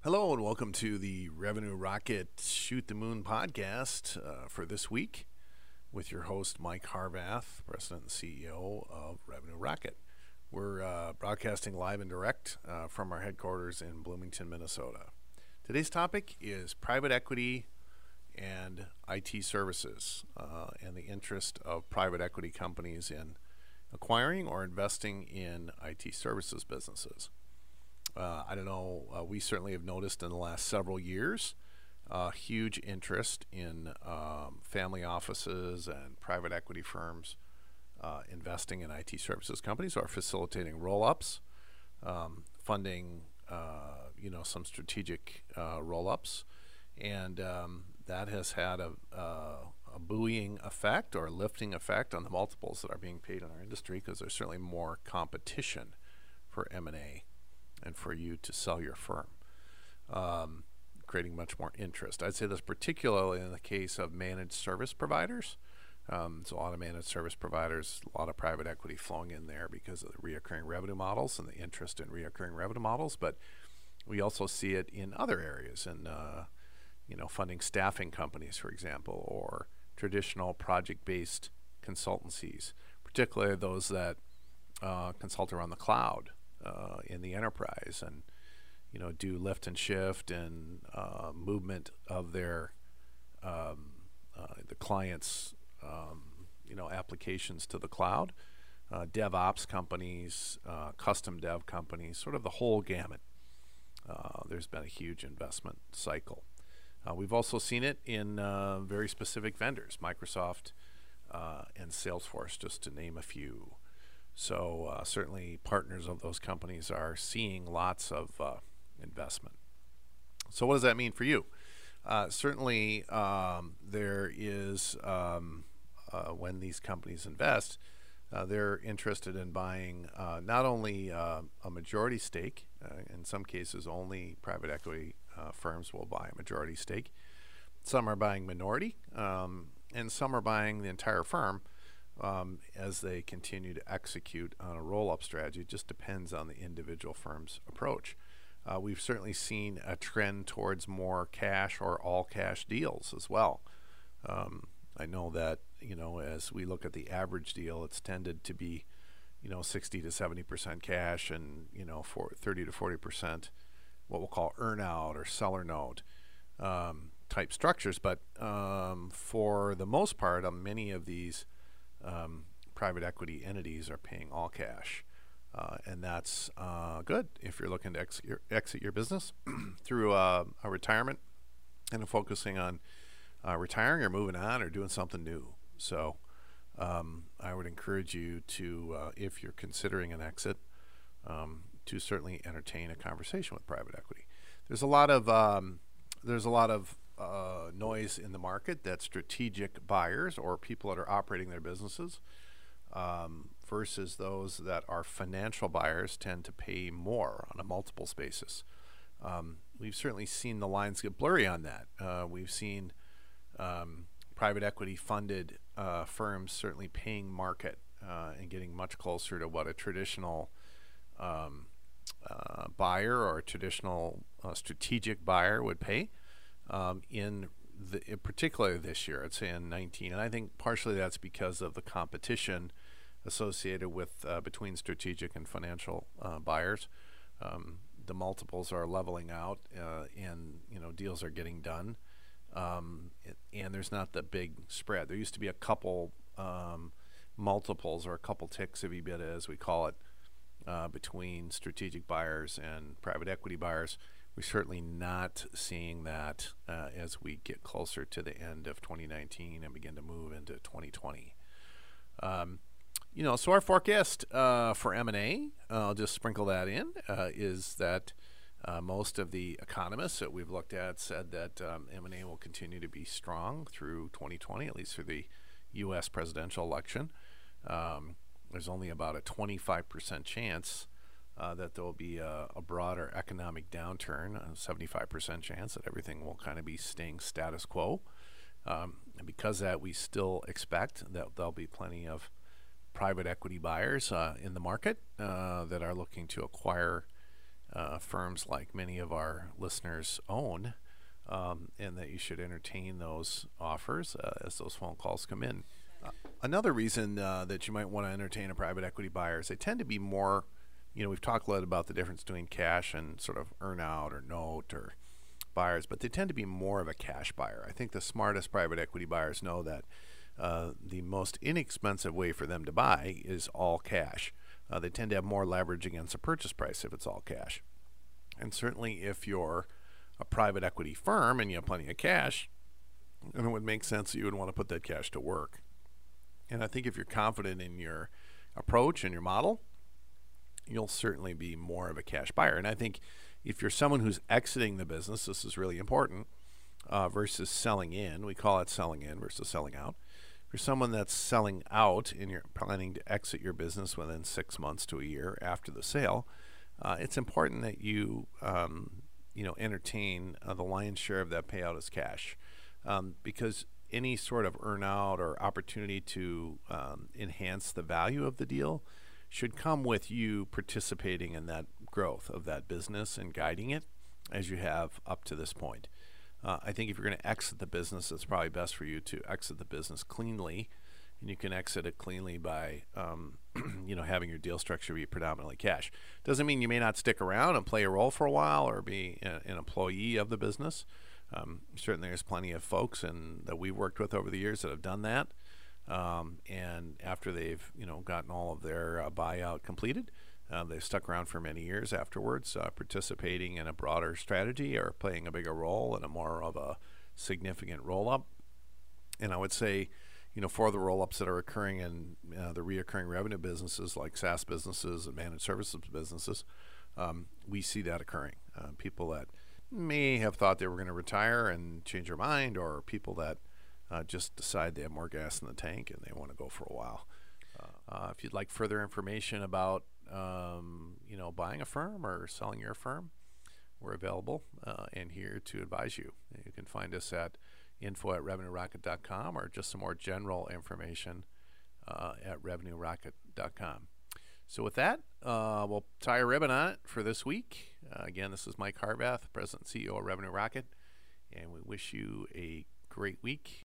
Hello and welcome to the Revenue Rocket Shoot the Moon podcast for this week with your host Mike Harbath, President and CEO of Revenue Rocket. We're broadcasting live and direct from our headquarters in Bloomington, Minnesota. Today's topic is private equity and IT services and the interest of private equity companies in acquiring or investing in IT services businesses. I don't know, we certainly have noticed in the last several years huge interest in family offices and private equity firms investing in IT services companies or facilitating roll-ups, funding some strategic roll-ups, and that has had a buoying effect or lifting effect on the multiples that are being paid in our industry because there's certainly more competition for M&A and for you to sell your firm, creating much more interest. I'd say this particularly in the case of managed service providers. There's a lot of managed service providers, a lot of private equity flowing in there because of the reoccurring revenue models and the interest in reoccurring revenue models. But we also see it in other areas, in funding staffing companies, for example, or traditional project-based consultancies, particularly those that consult around the cloud. In the enterprise, and do lift and shift and movement of their the clients' applications to the cloud. DevOps companies, custom dev companies, sort of the whole gamut. There's been a huge investment cycle. We've also seen it in very specific vendors, Microsoft and Salesforce, just to name a few. So certainly partners of those companies are seeing lots of investment. So what does that mean for you? Certainly there is, when these companies invest, they're interested in buying not only a majority stake, in some cases only private equity firms will buy a majority stake. Some are buying minority, and some are buying the entire firm. As they continue to execute on a roll-up strategy. It just depends on the individual firm's approach. We've certainly seen a trend towards more cash or all-cash deals as well. I know that, as we look at the average deal, it's tended to be, 60 to 70% cash and, for 30 to 40% what we'll call earn-out or seller note type structures. But for the most part, many of these private equity entities are paying all cash, and that's good if you're looking to exit your business through a retirement and focusing on retiring or moving on or doing something new. So I would encourage you to, if you're considering an exit, to certainly entertain a conversation with private equity. There's a lot of noise in the market that strategic buyers or people that are operating their businesses versus those that are financial buyers tend to pay more on a multiples basis. We've certainly seen the lines get blurry on that. We've seen private equity funded firms certainly paying market and getting much closer to what a traditional buyer or a traditional strategic buyer would pay. In particularly this year, I'd say in 19, and I think partially that's because of the competition associated with between strategic and financial buyers. The multiples are leveling out, and deals are getting done, and there's not the big spread. There used to be a couple multiples or a couple ticks of EBITDA, as we call it, between strategic buyers and private equity buyers. We're certainly not seeing that as we get closer to the end of 2019 and begin to move into 2020. So our forecast for M&A, I'll just sprinkle that in, is that most of the economists that we've looked at said that M&A will continue to be strong through 2020, at least through the U.S. presidential election. There's only about a 25% chance that there will be a broader economic downturn, a 75% chance that everything will kind of be staying status quo. And because of that, we still expect that there'll be plenty of private equity buyers in the market that are looking to acquire firms like many of our listeners own, and that you should entertain those offers as those phone calls come in. Another reason that you might want to entertain a private equity buyer is they tend to be more, we've talked a lot about the difference between cash and sort of earn out or note or buyers, but they tend to be more of a cash buyer. I think the smartest private equity buyers know that the most inexpensive way for them to buy is all cash. They tend to have more leverage against the purchase price if it's all cash. And certainly if you're a private equity firm and you have plenty of cash, then it would make sense that you would want to put that cash to work. And I think if you're confident in your approach and your model, you'll certainly be more of a cash buyer. And I think if you're someone who's exiting the business, this is really important, versus selling in. We call it selling in versus selling out. If you're someone that's selling out and you're planning to exit your business within 6 months to a year after the sale, it's important that you entertain the lion's share of that payout as cash, because any sort of earnout or opportunity to enhance the value of the deal should come with you participating in that growth of that business and guiding it as you have up to this point. I think if you're going to exit the business, it's probably best for you to exit the business cleanly, and you can exit it cleanly by having your deal structure be predominantly cash. Doesn't mean you may not stick around and play a role for a while or be an employee of the business. Certainly there's plenty of folks that we've worked with over the years that have done that, and after they've gotten all of their buyout completed, they've stuck around for many years afterwards, participating in a broader strategy or playing a bigger role in a more of a significant roll-up. And I would say, for the roll-ups that are occurring in the reoccurring revenue businesses like SaaS businesses and managed services businesses, we see that occurring. People that may have thought they were going to retire and change their mind, or people that just decide they have more gas in the tank and they want to go for a while. If you'd like further information about buying a firm or selling your firm, we're available and here to advise you. You can find us at info@revenuerocket.com, or just some more general information at revenuerocket.com. So with that, we'll tie a ribbon on it for this week. Again, this is Mike Harvath, President and CEO of Revenue Rocket, and we wish you a great week